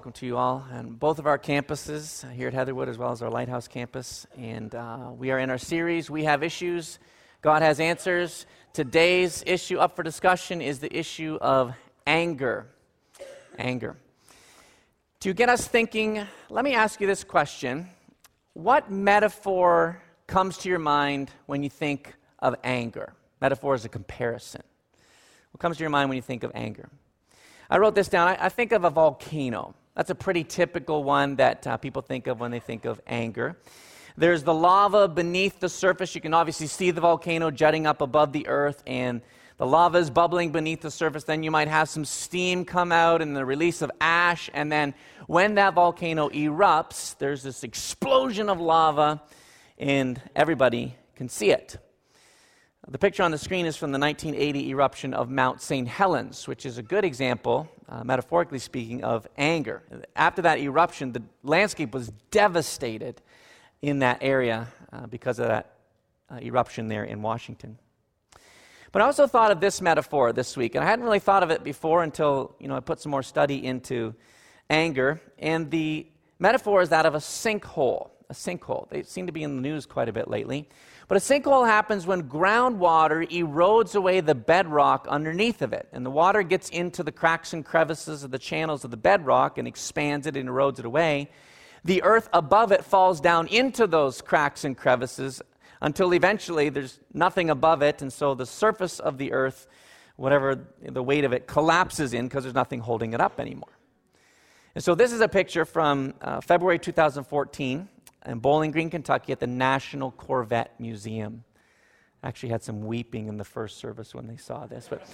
welcome to you all on both of our campuses here at Heatherwood as well as our Lighthouse campus. And we are in our series, We Have Issues, God Has Answers. Today's issue up for discussion is the issue of anger. Anger. To get us thinking, let me ask you this question. What metaphor comes to your mind when you think of anger? Metaphor is a comparison. What comes to your mind when you think of anger? I wrote this down. I think of a volcano. That's a pretty typical one that people think of when they think of anger. There's the lava beneath the surface. You can obviously see the volcano jutting up above the earth, and the lava is bubbling beneath the surface. Then you might have some steam come out and the release of ash, and then when that volcano erupts, there's this explosion of lava, and everybody can see it. The picture on the screen is from the 1980 eruption of Mount St. Helens, which is a good example, metaphorically speaking, of anger. After that eruption, the landscape was devastated in that area because of that eruption there in Washington. But I also thought of this metaphor this week, and I hadn't really thought of it before until I put some more study into anger. And the metaphor is that of a sinkhole. A sinkhole. They seem to be in the news quite a bit lately. But a sinkhole happens when groundwater erodes away the bedrock underneath of it. And the water gets into the cracks and crevices of the channels of the bedrock and expands it and erodes it away. The earth above it falls down into those cracks and crevices until eventually there's nothing above it. And so the surface of the earth, whatever the weight of it, collapses in because there's nothing holding it up anymore. And so this is a picture from February 2014. In Bowling Green, Kentucky, at the National Corvette Museum. Actually had some weeping in the first service when they saw this. But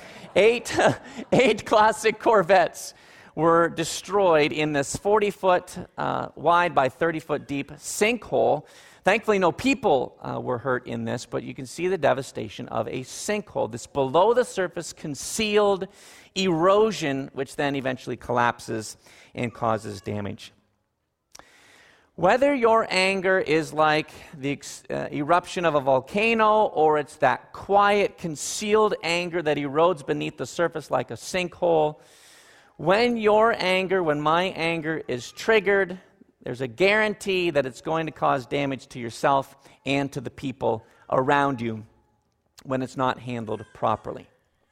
eight classic Corvettes were destroyed in this 40-foot wide by 30-foot deep sinkhole. Thankfully, no people were hurt in this, but you can see the devastation of a sinkhole. This below-the-surface concealed erosion, which then eventually collapses and causes damage. Whether your anger is like the eruption of a volcano or it's that quiet, concealed anger that erodes beneath the surface like a sinkhole, when my anger is triggered, there's a guarantee that it's going to cause damage to yourself and to the people around you when it's not handled properly.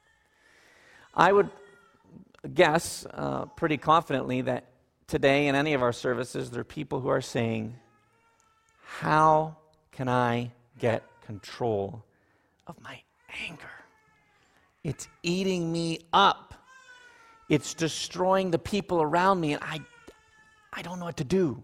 I would guess pretty confidently that today, in any of our services, there are people who are saying, how can I get control of my anger? It's eating me up. It's destroying the people around me, and I don't know what to do.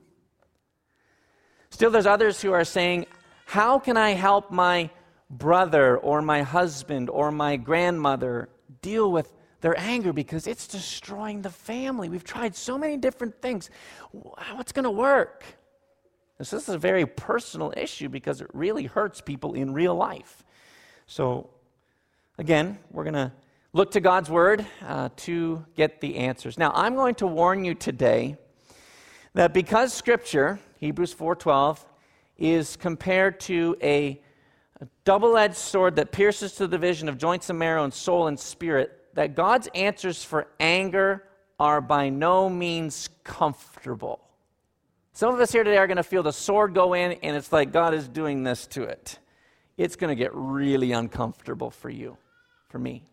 Still, there's others who are saying, how can I help my brother or my husband or my grandmother deal with their anger because it's destroying the family. We've tried so many different things. What's going to work? This is a very personal issue because it really hurts people in real life. So, again, we're going to look to God's Word to get the answers. Now, I'm going to warn you today that because Scripture, Hebrews 4:12, is compared to a double-edged sword that pierces to the division of joints and marrow and soul and spirit, that God's answers for anger are by no means comfortable. Some of us here today are going to feel the sword go in, and it's like God is doing this to it. It's going to get really uncomfortable for you, for me.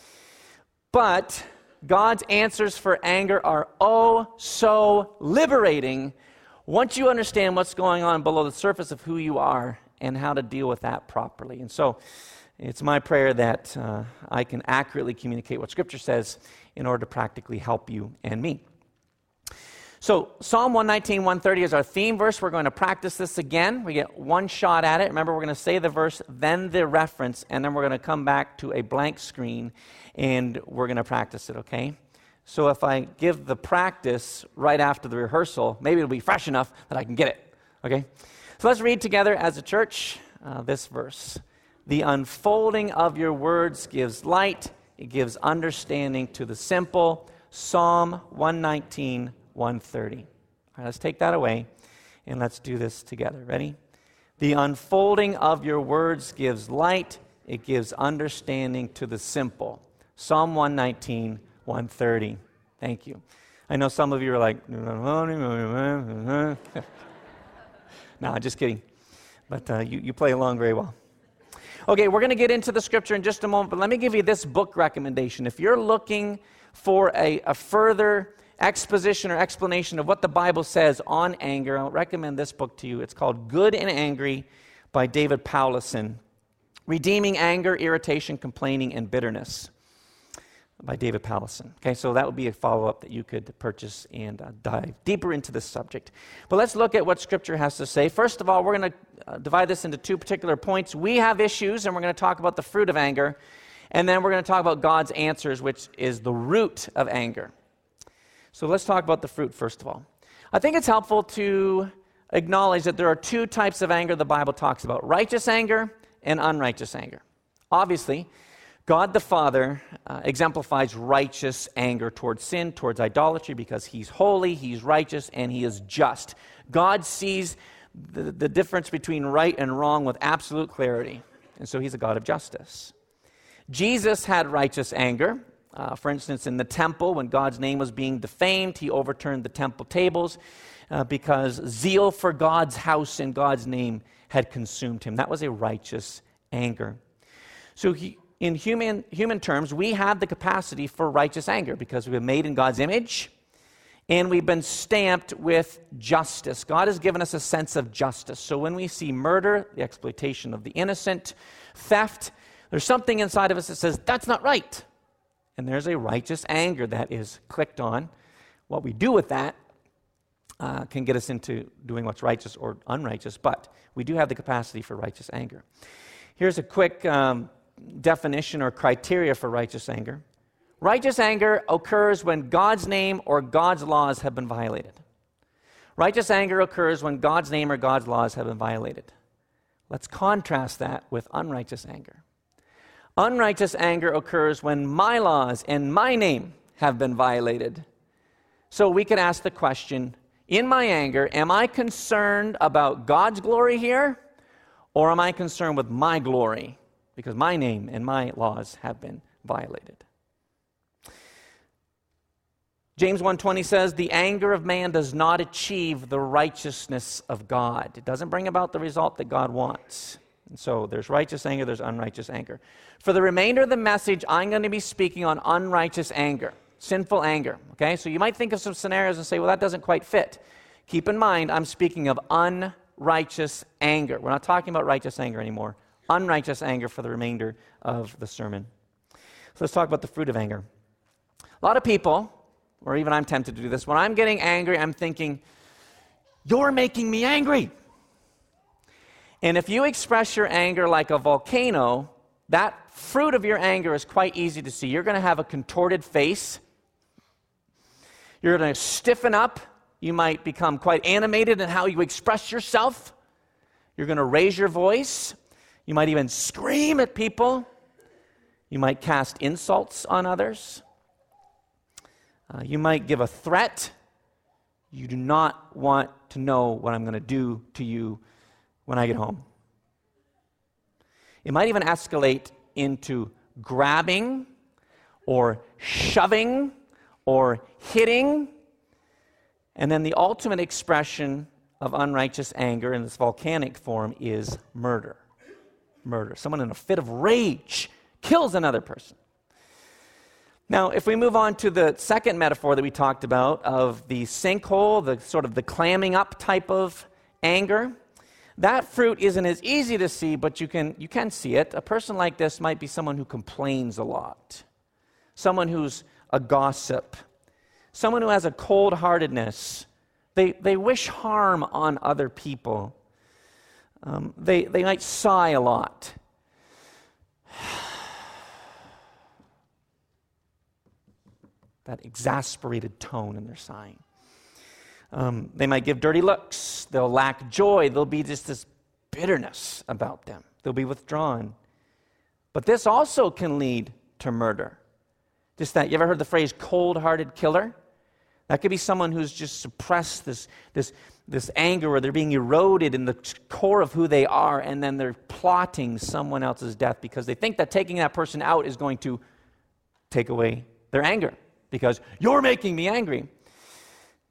But God's answers for anger are oh so liberating once you understand what's going on below the surface of who you are and how to deal with that properly. And so, it's my prayer that I can accurately communicate what Scripture says in order to practically help you and me. So Psalm 119, 130 is our theme verse. We're going to practice this again. We get one shot at it. Remember, we're going to say the verse, then the reference, and then we're going to come back to a blank screen, and we're going to practice it, okay? So if I give the practice right after the rehearsal, maybe it'll be fresh enough that I can get it, okay? So let's read together as a church this verse. The unfolding of your words gives light. It gives understanding to the simple. Psalm 119, 130. All right, let's take that away, and let's do this together. Ready? The unfolding of your words gives light. It gives understanding to the simple. Psalm 119, 130. Thank you. I know some of you are like, no, just kidding. But you play along very well. Okay, we're going to get into the scripture in just a moment, but let me give you this book recommendation. If you're looking for a further exposition or explanation of what the Bible says on anger, I'll recommend this book to you. It's called Good and Angry by David Powlison. Redeeming Anger, Irritation, Complaining, and Bitterness by David Powlison. Okay, so that would be a follow-up that you could purchase and dive deeper into this subject. But let's look at what Scripture has to say. First of all, we're going to divide this into two particular points. We have issues, and we're going to talk about the fruit of anger. And then we're going to talk about God's answers, which is the root of anger. So let's talk about the fruit first of all. I think it's helpful to acknowledge that there are two types of anger the Bible talks about: righteous anger and unrighteous anger. Obviously, God the Father exemplifies righteous anger towards sin, towards idolatry, because He's holy, He's righteous, and He is just. God sees the difference between right and wrong with absolute clarity, and so He's a God of justice. Jesus had righteous anger. For instance, in the temple, when God's name was being defamed, He overturned the temple tables because zeal for God's house and God's name had consumed Him. That was a righteous anger. So in human terms, we have the capacity for righteous anger because we've been made in God's image and we've been stamped with justice. God has given us a sense of justice. So when we see murder, the exploitation of the innocent, theft, there's something inside of us that says, that's not right. And there's a righteous anger that is clicked on. What we do with that can get us into doing what's righteous or unrighteous, but we do have the capacity for righteous anger. Here's a quick definition or criteria for righteous anger. Righteous anger occurs when God's name or God's laws have been violated. Righteous anger occurs when God's name or God's laws have been violated. Let's contrast that with unrighteous anger. Unrighteous anger occurs when my laws and my name have been violated. So we could ask the question, in my anger, am I concerned about God's glory here, or am I concerned with my glory because my name and my laws have been violated? James 1:20 says, the anger of man does not achieve the righteousness of God. It doesn't bring about the result that God wants. And so there's righteous anger, there's unrighteous anger. For the remainder of the message, I'm going to be speaking on unrighteous anger, sinful anger. Okay, so you might think of some scenarios and say, well, that doesn't quite fit. Keep in mind, I'm speaking of unrighteous anger. We're not talking about righteous anger anymore. Unrighteous anger for the remainder of the sermon. So let's talk about the fruit of anger. A lot of people, or even I'm tempted to do this, when I'm getting angry, I'm thinking, you're making me angry. And if you express your anger like a volcano, that fruit of your anger is quite easy to see. You're going to have a contorted face. You're going to stiffen up. You might become quite animated in how you express yourself. You're going to raise your voice. You might even scream at people. You might cast insults on others. You might give a threat. You do not want to know what I'm going to do to you when I get home. It might even escalate into grabbing or shoving or hitting. And then the ultimate expression of unrighteous anger in this volcanic form is murder. Murder. Someone in a fit of rage kills another person. Now, if we move on to the second metaphor that we talked about of the sinkhole, the sort of the clamming up type of anger, that fruit isn't as easy to see, but you can see it. A person like this might be someone who complains a lot, someone who's a gossip, someone who has a cold-heartedness. They wish harm on other people. They might sigh a lot. That exasperated tone in their sighing. They might give dirty looks. They'll lack joy. There'll be just this bitterness about them. They'll be withdrawn. But this also can lead to murder. Just that, you ever heard the phrase cold-hearted killer? That could be someone who's just suppressed this anger, or they're being eroded in the core of who they are, and then they're plotting someone else's death because they think that taking that person out is going to take away their anger because you're making me angry.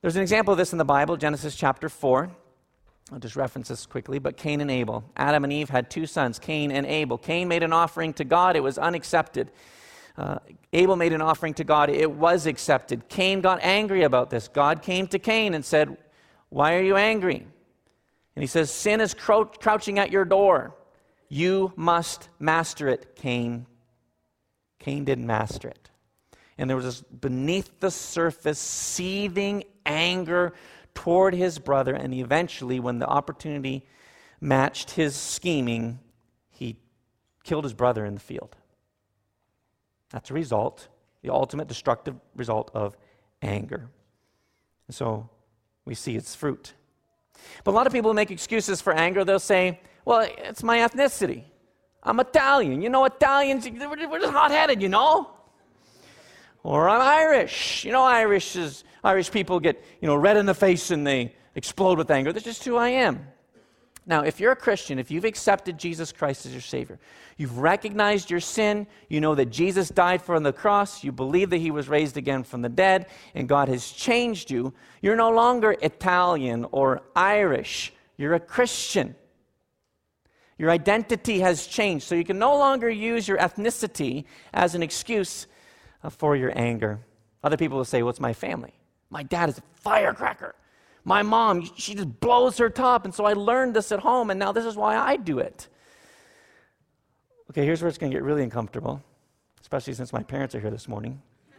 There's an example of this in the Bible, Genesis chapter 4. I'll just reference this quickly, but Cain and Abel. Adam and Eve had two sons, Cain and Abel. Cain made an offering to God. It was unaccepted. Abel made an offering to God. It was accepted. Cain got angry about this. God came to Cain and said, "Why are you angry?" And he says, "Sin is crouching at your door. You must master it, Cain." Cain didn't master it. And there was this beneath the surface, seething anger toward his brother, and eventually, when the opportunity matched his scheming, he killed his brother in the field. That's a result, the ultimate destructive result of anger. And so we see its fruit. But a lot of people make excuses for anger. They'll say, "Well, it's my ethnicity. I'm Italian. You know, Italians, we're just hot-headed, you know? Or I'm Irish. You know, Irish people get, red in the face and they explode with anger. That's just who I am." Now, if you're a Christian, if you've accepted Jesus Christ as your Savior, you've recognized your sin, you know that Jesus died for on the cross, you believe that he was raised again from the dead, and God has changed you, you're no longer Italian or Irish. You're a Christian. Your identity has changed, so you can no longer use your ethnicity as an excuse for your anger. Other people will say, "Well, it's my family. My dad is a firecracker. My mom, she just blows her top, and so I learned this at home, and now this is why I do it." Okay, here's where it's going to get really uncomfortable, especially since my parents are here this morning.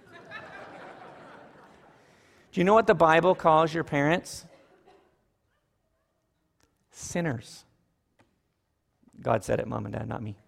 Do you know what the Bible calls your parents? Sinners. God said it, Mom and Dad, not me.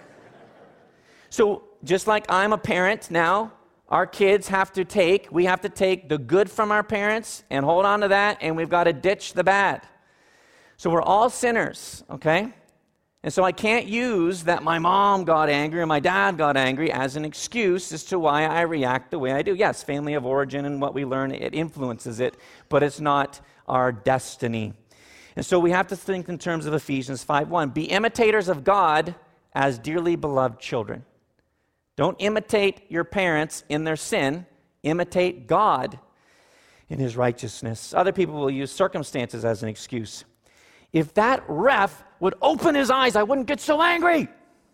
So just like I'm a parent now, our kids we have to take the good from our parents and hold on to that, and we've got to ditch the bad. So we're all sinners, okay? And so I can't use that my mom got angry and my dad got angry as an excuse as to why I react the way I do. Yes, family of origin and what we learn, it influences it, but it's not our destiny. And so we have to think in terms of Ephesians 5:1. Be imitators of God as dearly beloved children. Don't imitate your parents in their sin. Imitate God in his righteousness. Other people will use circumstances as an excuse. If that ref would open his eyes, I wouldn't get so angry.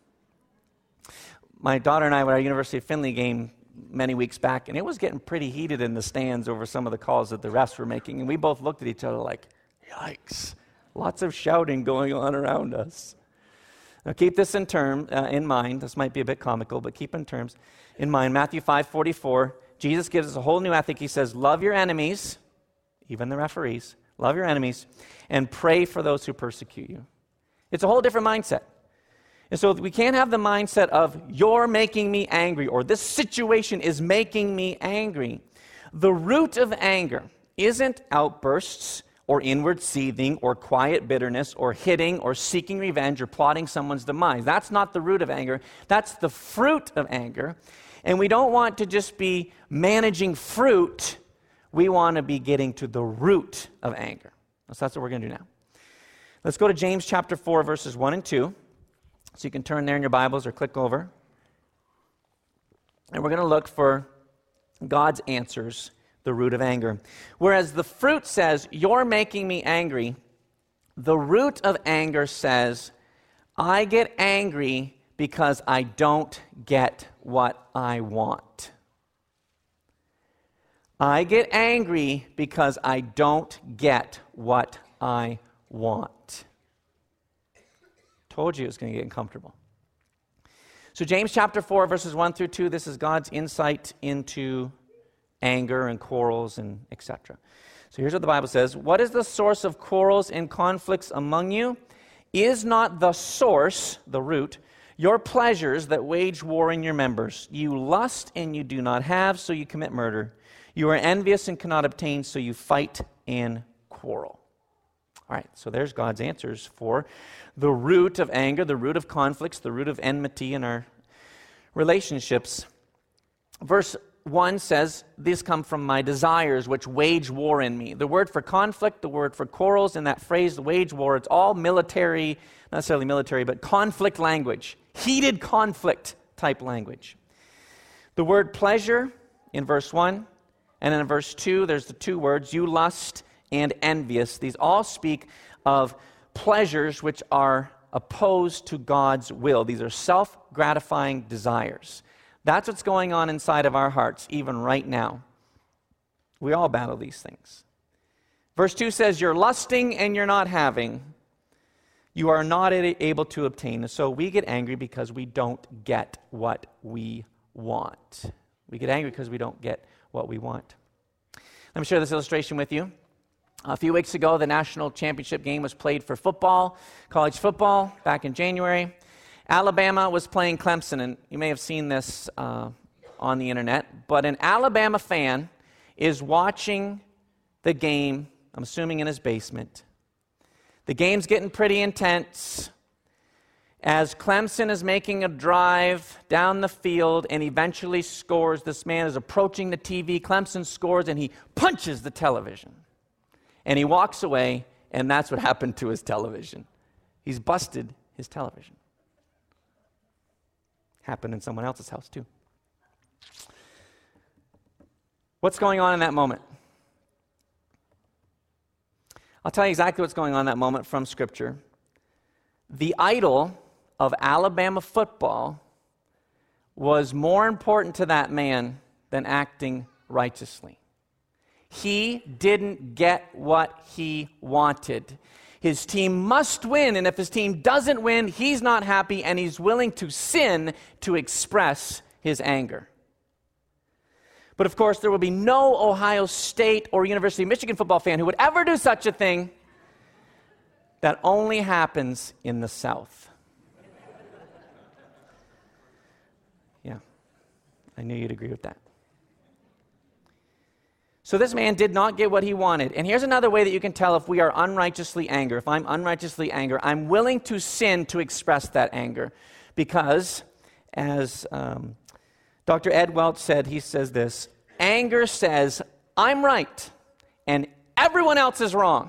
My daughter and I were at our University of Findlay game many weeks back, and it was getting pretty heated in the stands over some of the calls that the refs were making, and we both looked at each other like, yikes, lots of shouting going on around us. Now keep this in mind. This might be a bit comical, but keep in mind. Matthew 5:44, Jesus gives us a whole new ethic. He says, love your enemies, even the referees, love your enemies, and pray for those who persecute you. It's a whole different mindset. And so we can't have the mindset of, you're making me angry, or this situation is making me angry. The root of anger isn't outbursts, or inward seething, or quiet bitterness, or hitting, or seeking revenge, or plotting someone's demise. That's not the root of anger. That's the fruit of anger. And we don't want to just be managing fruit. We want to be getting to the root of anger. So that's what we're going to do now. Let's go to James chapter 4, verses 1 and 2. So you can turn there in your Bibles or click over. And we're going to look for God's answers, the root of anger. Whereas the fruit says, you're making me angry, the root of anger says, I get angry because I don't get what I want. I get angry because I don't get what I want. Told you it was going to get uncomfortable. So James chapter 4, verses 1 through 2, this is God's insight into anger and quarrels and etc. So here's what the Bible says. What is the source of quarrels and conflicts among you? Is not the source, the root, your pleasures that wage war in your members? You lust and you do not have, so you commit murder. You are envious and cannot obtain, so you fight and quarrel. All right, so there's God's answers for the root of anger, the root of conflicts, the root of enmity in our relationships. Verse 1 says, these come from my desires which wage war in me. The word for conflict, the word for quarrels, and that phrase, wage war, it's all military, not necessarily military, but conflict language, heated conflict type language. The word pleasure in verse 1 And then in verse 2, there's the two words, you lust and envious. These all speak of pleasures which are opposed to God's will. These are self-gratifying desires. That's what's going on inside of our hearts, even right now. We all battle these things. Verse 2 says, you're lusting and you're not having. You are not able to obtain. So we get angry because we don't get what we want. We get angry because we don't get what we want. Let me share this illustration with you. A few weeks ago, the national championship game was played for football, college football, back in January. Alabama was playing Clemson, and you may have seen this on the internet, but an Alabama fan is watching the game, I'm assuming in his basement. The game's getting pretty intense as Clemson is making a drive down the field and eventually scores. This man is approaching the TV. Clemson scores, and he punches the television. And he walks away, and that's what happened to his television. He's busted his television. Happened in someone else's house, too. What's going on in that moment? I'll tell you exactly what's going on in that moment from Scripture. The idol of Alabama football was more important to that man than acting righteously. He didn't get what he wanted. His team must win, and if his team doesn't win, he's not happy, and he's willing to sin to express his anger. But of course, there will be no Ohio State or University of Michigan football fan who would ever do such a thing. That only happens in the South. Yeah, I knew you'd agree with that. So this man did not get what he wanted. And here's another way that you can tell if we are unrighteously angry. If I'm unrighteously angry, I'm willing to sin to express that anger. Because, as Dr. Ed Welch said, he says this, anger says, I'm right, and everyone else is wrong.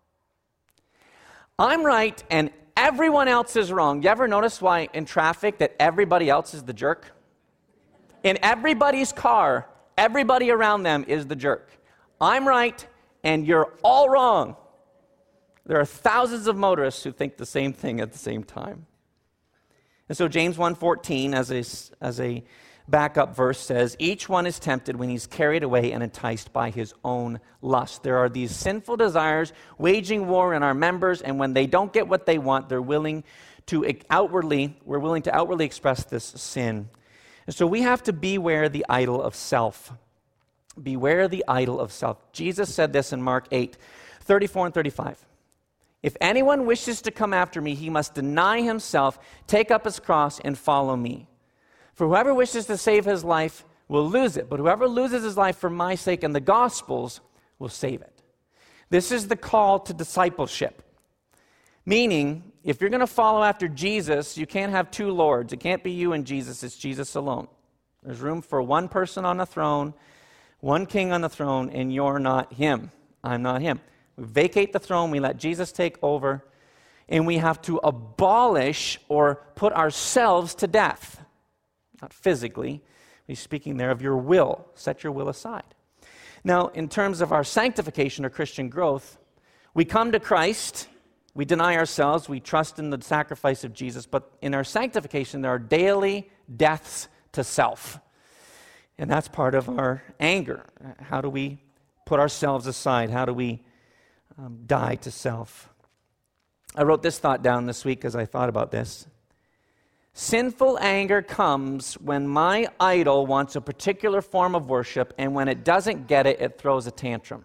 I'm right, and everyone else is wrong. You ever notice why in traffic that everybody else is the jerk? In everybody's car, everybody around them is the jerk. I'm right, and you're all wrong. There are thousands of motorists who think the same thing at the same time. And so James 1:14, as a backup verse, says, each one is tempted when he's carried away and enticed by his own lust. There are these sinful desires waging war in our members, and when they don't get what they want, we're willing to outwardly express this sin. And so we have to beware the idol of self. Beware the idol of self. Jesus said this in Mark 8:34 and 35. If anyone wishes to come after me, he must deny himself, take up his cross, and follow me. For whoever wishes to save his life will lose it, but whoever loses his life for my sake and the gospel's will save it. This is the call to discipleship. Meaning, if you're going to follow after Jesus, you can't have two lords. It can't be you and Jesus, it's Jesus alone. There's room for one person on the throne, one king on the throne, and you're not him. I'm not him. We vacate the throne, we let Jesus take over, and we have to abolish or put ourselves to death. Not physically, he's speaking there of your will. Set your will aside. Now, in terms of our sanctification or Christian growth, we come to Christ, we deny ourselves, we trust in the sacrifice of Jesus, but in our sanctification, there are daily deaths to self. And that's part of our anger. How do we put ourselves aside? How do we die to self? I wrote this thought down this week as I thought about this. Sinful anger comes when my idol wants a particular form of worship, and when it doesn't get it, it throws a tantrum.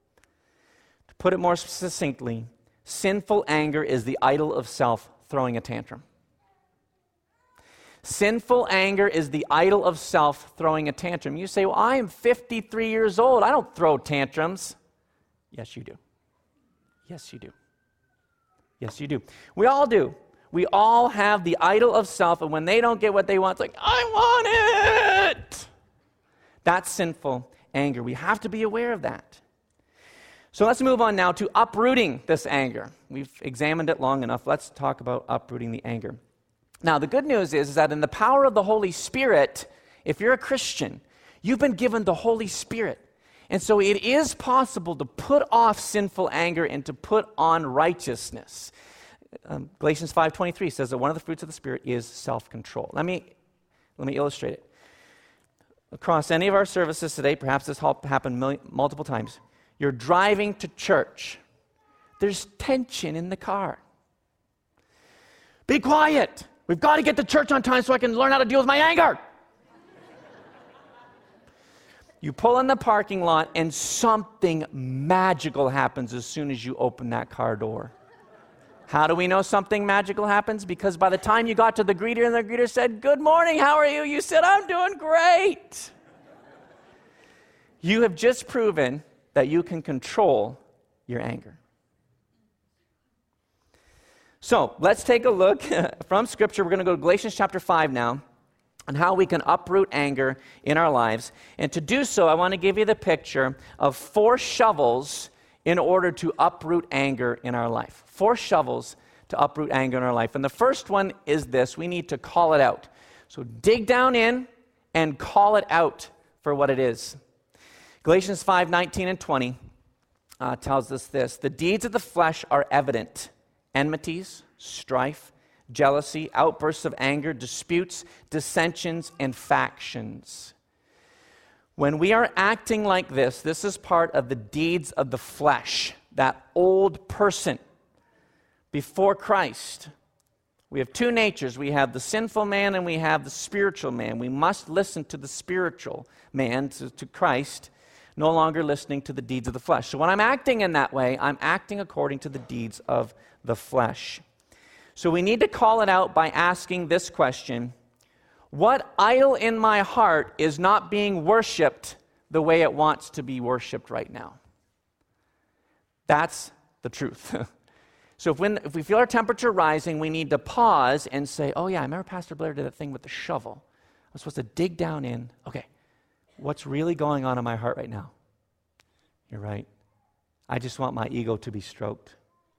To put it more succinctly, sinful anger is the idol of self throwing a tantrum. Sinful anger is the idol of self throwing a tantrum. You say, well, I am 53 years old. I don't throw tantrums. Yes, you do. Yes, you do. Yes, you do. We all do. We all have the idol of self, and when they don't get what they want, it's like, I want it. That's sinful anger. We have to be aware of that. So let's move on now to uprooting this anger. We've examined it long enough. Let's talk about uprooting the anger. Now, the good news is that in the power of the Holy Spirit, if you're a Christian, you've been given the Holy Spirit. And so it is possible to put off sinful anger and to put on righteousness. Galatians 5:23 says that one of the fruits of the Spirit is self-control. Let me illustrate it. Across any of our services today, perhaps this happened multiple times, you're driving to church. There's tension in the car. Be quiet. We've got to get to church on time so I can learn how to deal with my anger. You pull in the parking lot and something magical happens as soon as you open that car door. How do we know something magical happens? Because by the time you got to the greeter and the greeter said, "Good morning, how are you?" You said, "I'm doing great." You have just proven that you can control your anger. So let's take a look from Scripture. We're going to go to Galatians chapter 5 now, on how we can uproot anger in our lives. And to do so, I want to give you the picture of 4 shovels in order to uproot anger in our life. 4 shovels to uproot anger in our life. And the first one is this: we need to call it out. So dig down in and call it out for what it is. Galatians 5:19 and 20 tells us this: the deeds of the flesh are evident: enmities, strife, jealousy, outbursts of anger, disputes, dissensions, and factions. When we are acting like this is part of the deeds of the flesh, that old person before Christ. We have 2 natures. We have the sinful man and we have the spiritual man. We must listen to the spiritual man, to Christ, no longer listening to the deeds of the flesh. So when I'm acting in that way, I'm acting according to the deeds of the flesh. So we need to call it out by asking this question: what idol in my heart is not being worshiped the way it wants to be worshiped right now? That's the truth. So if we feel our temperature rising, we need to pause and say, "Oh yeah, I remember Pastor Blair did that thing with the shovel. I'm supposed to dig down in. Okay, what's really going on in my heart right now? You're right. I just want my ego to be stroked.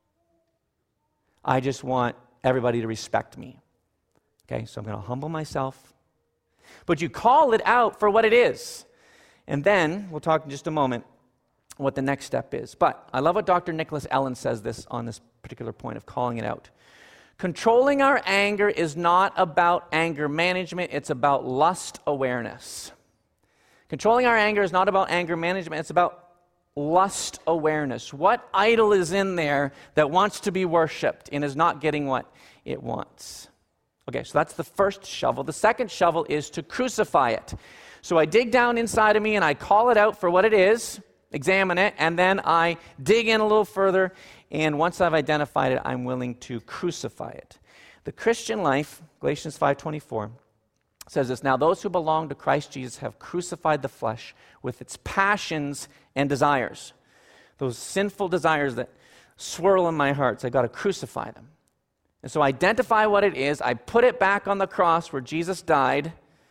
I just want everybody to respect me. Okay, so I'm going to humble myself." But you call it out for what it is. And then, we'll talk in just a moment what the next step is. But I love what Dr. Nicholas Ellen says this on this particular point of calling it out. Controlling our anger is not about anger management, it's about lust awareness. Controlling our anger is not about anger management, it's about lust awareness. What idol is in there that wants to be worshipped and is not getting what it wants? Okay, so that's the first shovel. The second shovel is to crucify it. So I dig down inside of me and I call it out for what it is, examine it, and then I dig in a little further, and once I've identified it, I'm willing to crucify it. The Christian life, Galatians 5:24, says this: now those who belong to Christ Jesus have crucified the flesh with its passions and desires. Those sinful desires that swirl in my heart, so I've got to crucify them. And so I identify what it is, I put it back on the cross where Jesus died,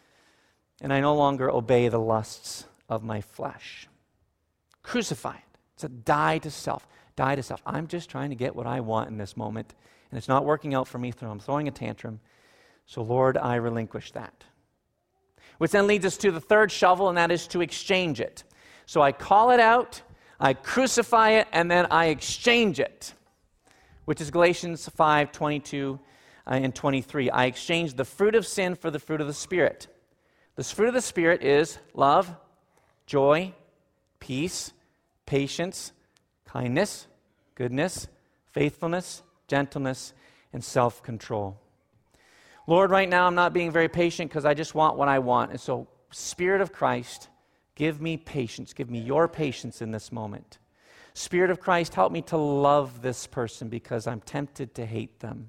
and I no longer obey the lusts of my flesh. Crucify it. It's a die to self. Die to self. I'm just trying to get what I want in this moment, and it's not working out for me, so I'm throwing a tantrum. So Lord, I relinquish that. Which then leads us to the third shovel, and that is to exchange it. So I call it out, I crucify it, and then I exchange it, which is Galatians 5:22 and 23. I exchange the fruit of sin for the fruit of the Spirit. The fruit of the Spirit is love, joy, peace, patience, kindness, goodness, faithfulness, gentleness, and self-control. Lord, right now I'm not being very patient because I just want what I want. And so, Spirit of Christ, give me patience. Give me your patience in this moment. Spirit of Christ, help me to love this person because I'm tempted to hate them.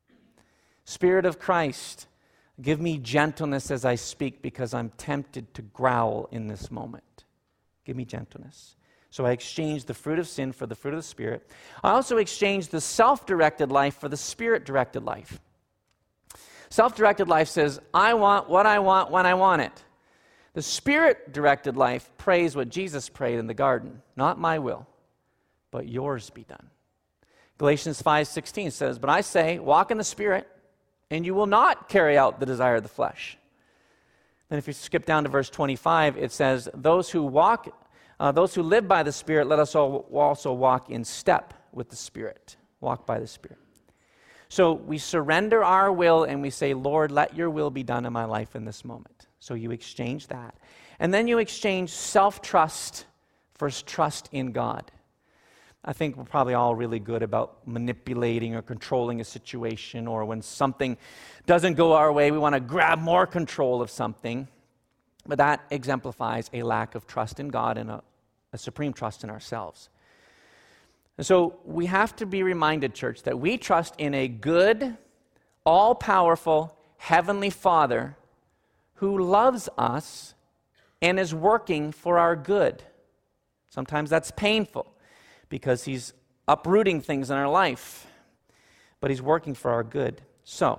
Spirit of Christ, give me gentleness as I speak because I'm tempted to growl in this moment. Give me gentleness. So I exchange the fruit of sin for the fruit of the Spirit. I also exchange the self-directed life for the Spirit-directed life. Self-directed life says, I want what I want when I want it. The Spirit-directed life prays what Jesus prayed in the garden. Not my will, but yours be done. Galatians 5:16 says, but I say, walk in the Spirit, and you will not carry out the desire of the flesh. Then if you skip down to verse 25, it says, those who walk Those who live by the Spirit, let us also walk in step with the Spirit. Walk by the Spirit. So we surrender our will and we say, Lord, let your will be done in my life in this moment. So you exchange that. And then you exchange self-trust for trust in God. I think we're probably all really good about manipulating or controlling a situation, or when something doesn't go our way, we want to grab more control of something. But that exemplifies a lack of trust in God and a supreme trust in ourselves. And so we have to be reminded, church, that we trust in a good, all-powerful, heavenly Father who loves us and is working for our good. Sometimes that's painful because he's uprooting things in our life, but he's working for our good. So,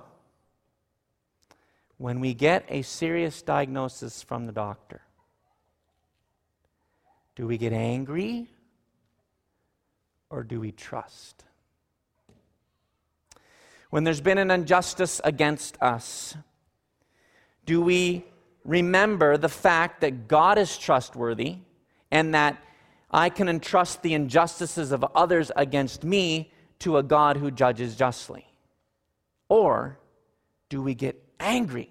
when we get a serious diagnosis from the doctor, do we get angry or do we trust? When there's been an injustice against us, do we remember the fact that God is trustworthy and that I can entrust the injustices of others against me to a God who judges justly? Or do we get angry?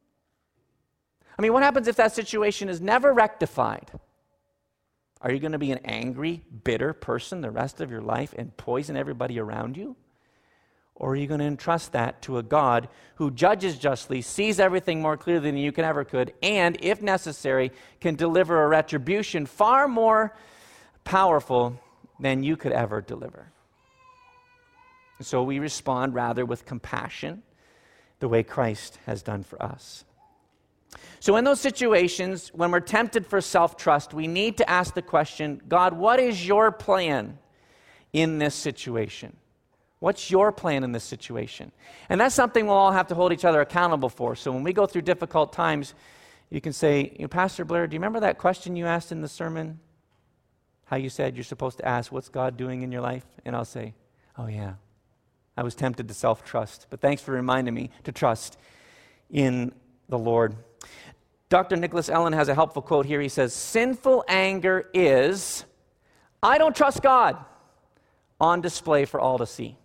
I mean, what happens if that situation is never rectified? Are you going to be an angry, bitter person the rest of your life and poison everybody around you? Or are you going to entrust that to a God who judges justly, sees everything more clearly than you can ever could, and, if necessary, can deliver a retribution far more powerful than you could ever deliver? So we respond rather with compassion, the way Christ has done for us. So in those situations, when we're tempted for self-trust, we need to ask the question, God, what is your plan in this situation? What's your plan in this situation? And that's something we'll all have to hold each other accountable for. So when we go through difficult times, you can say, Pastor Blair, do you remember that question you asked in the sermon? How you said you're supposed to ask, what's God doing in your life? And I'll say, oh yeah, I was tempted to self-trust, but thanks for reminding me to trust in the Lord. Dr. Nicholas Ellen has a helpful quote here. He says, sinful anger is, I don't trust God, on display for all to see.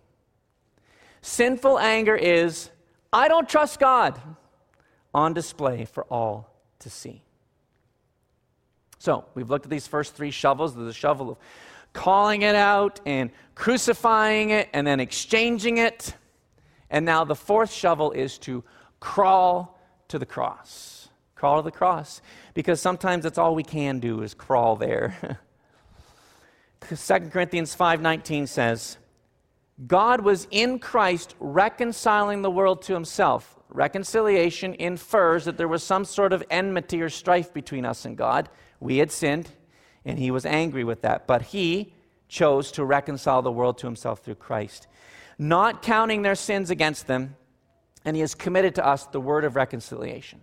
Sinful anger is, I don't trust God, on display for all to see. So, we've looked at these first three shovels. There's a shovel of calling it out and crucifying it and then exchanging it. And now the fourth shovel is to crawl to the cross. Crawl to the cross. Because sometimes that's all we can do is crawl there. 2 Corinthians 5:19 says, God was in Christ reconciling the world to himself. Reconciliation infers that there was some sort of enmity or strife between us and God. We had sinned, and he was angry with that. But he chose to reconcile the world to himself through Christ, not counting their sins against them, and he has committed to us the word of reconciliation.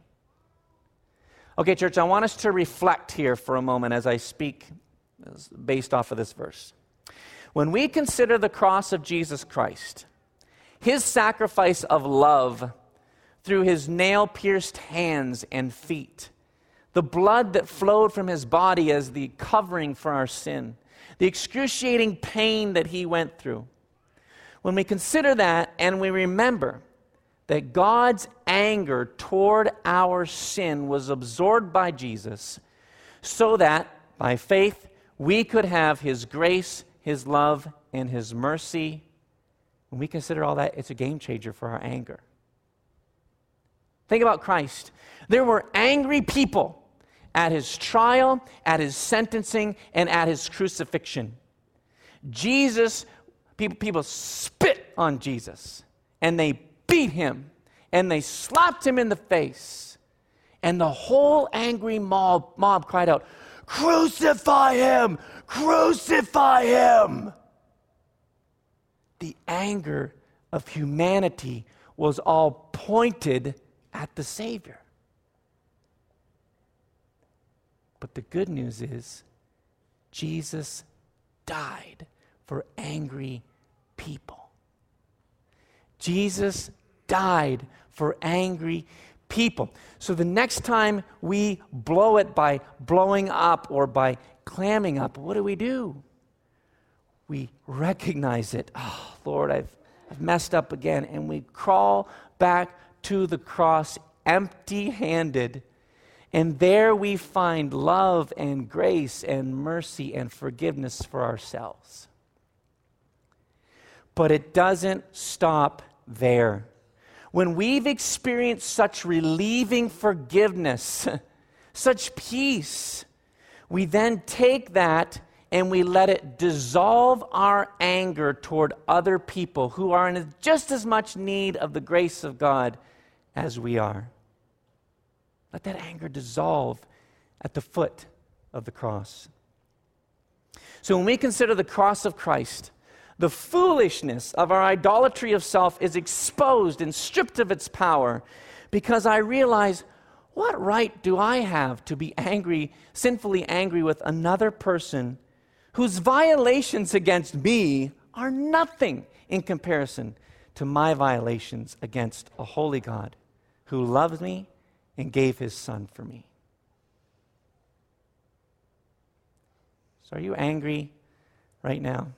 Okay, church, I want us to reflect here for a moment as I speak based off of this verse. When we consider the cross of Jesus Christ, his sacrifice of love through his nail-pierced hands and feet, the blood that flowed from his body as the covering for our sin, the excruciating pain that he went through, when we consider that and we remember that God's anger toward our sin was absorbed by Jesus so that, by faith, we could have his grace, his love, and his mercy. When we consider all that, it's a game changer for our anger. Think about Christ. There were angry people at his trial, at his sentencing, and at his crucifixion. People spit on Jesus, and they beat him, and they slapped him in the face. And the whole angry mob cried out, crucify him! Crucify him! The anger of humanity was all pointed at the Savior. But the good news is, Jesus died for angry people. Jesus died for angry people. So the next time we blow it by blowing up or by clamming up, what do? We recognize it. Oh, Lord, I've messed up again. And we crawl back to the cross empty-handed. And there we find love and grace and mercy and forgiveness for ourselves. But it doesn't stop there. When we've experienced such relieving forgiveness, such peace, we then take that and we let it dissolve our anger toward other people who are in just as much need of the grace of God as we are. Let that anger dissolve at the foot of the cross. So when we consider the cross of Christ, the foolishness of our idolatry of self is exposed and stripped of its power, because I realize, what right do I have to be angry, sinfully angry with another person whose violations against me are nothing in comparison to my violations against a holy God who loves me and gave his Son for me? So are you angry right now?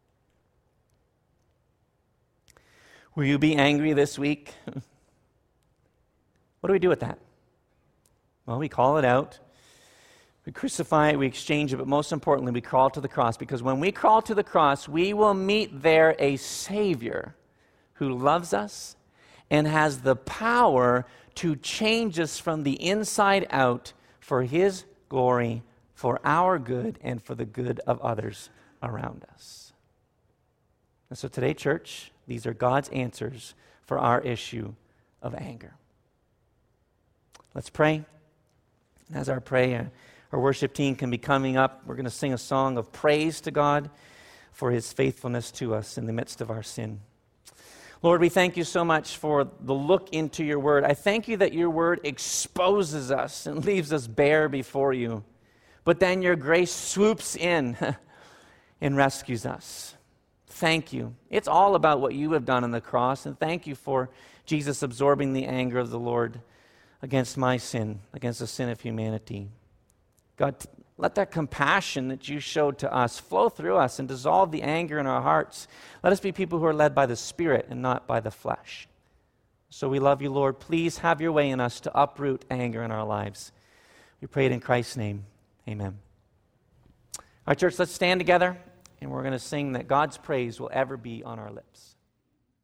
Will you be angry this week? What do we do with that? Well, we call it out. We crucify it, we exchange it, but most importantly, we crawl to the cross, because when we crawl to the cross, we will meet there a Savior who loves us and has the power to change us from the inside out for his glory, for our good, and for the good of others around us. And so today, church, these are God's answers for our issue of anger. Let's pray. And as our worship team can be coming up, we're going to sing a song of praise to God for his faithfulness to us in the midst of our sin. Lord, we thank you so much for the look into your word. I thank you that your word exposes us and leaves us bare before you. But then your grace swoops in and rescues us. Thank you. It's all about what you have done on the cross, and thank you for Jesus absorbing the anger of the Lord against my sin, against the sin of humanity. God, let that compassion that you showed to us flow through us and dissolve the anger in our hearts. Let us be people who are led by the Spirit and not by the flesh. So we love you, Lord. Please have your way in us to uproot anger in our lives. We pray it in Christ's name. Amen. All right, church, let's stand together. And we're going to sing that God's praise will ever be on our lips.